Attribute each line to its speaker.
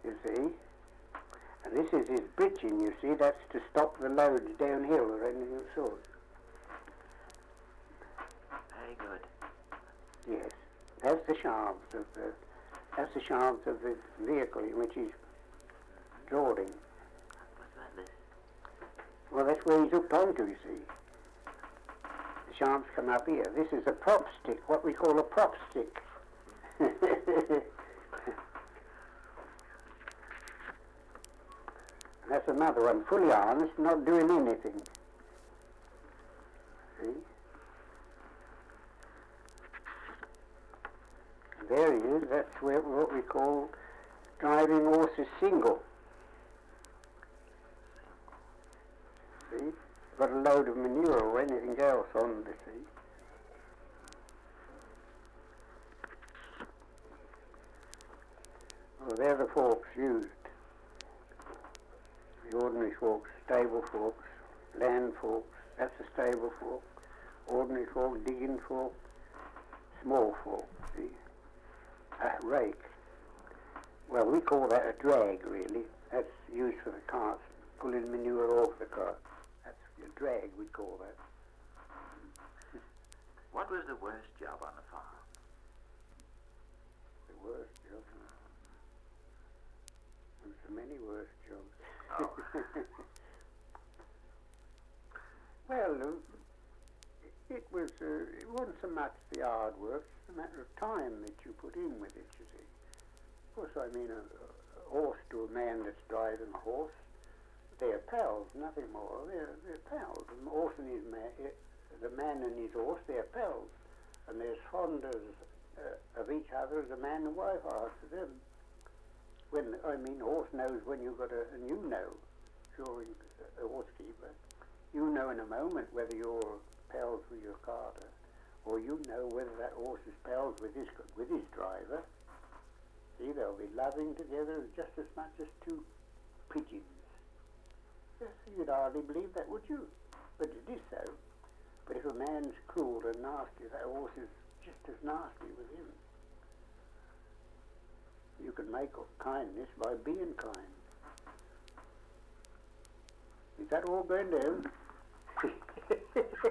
Speaker 1: you see. And this is his bridging, you see. That's to stop the loads downhill or anything of the sort.
Speaker 2: Very good.
Speaker 1: Yes. That's the shafts of the vehicle in which he's drawing.
Speaker 2: What's that then?
Speaker 1: Well, that's where he's hooked onto, you see. The shafts come up here. This is a prop stick, what we call a prop stick. That's another one, fully harnessed, not doing anything. See? There he is, that's what we call driving horses single. See? Got a load of manure or anything else on the see. Well, they're the forks used. The ordinary forks, stable forks, land forks, that's a stable fork. Ordinary fork, digging fork, small fork, see. A rake. Well, we call that a drag, really. That's used for the carts, pulling manure off the cart. That's a drag, we call that.
Speaker 2: What was the worst job on the farm?
Speaker 1: The worst job? There's so many worse jobs.
Speaker 2: Oh.
Speaker 1: Well, it wasn't so much the hard work, it's a matter of time that you put in with it, you see. Of course, I mean, a horse to a man that's driving a horse, they're pals, nothing more. They're pals. The horse and his man, the man and his horse, they're pals. And they're as fond of each other as a man and wife are to them. A horse knows when you've got and you know, sure, a horse keeper, you know in a moment whether you're pals with your carter, or you know whether that horse is pals with his driver. See, they'll be loving together just as much as two pigeons. Yes, you'd hardly believe that, would you? But it is so. But if a man's cruel and nasty, that horse is just as nasty with him. You can make kindness by being kind. Is that all going down?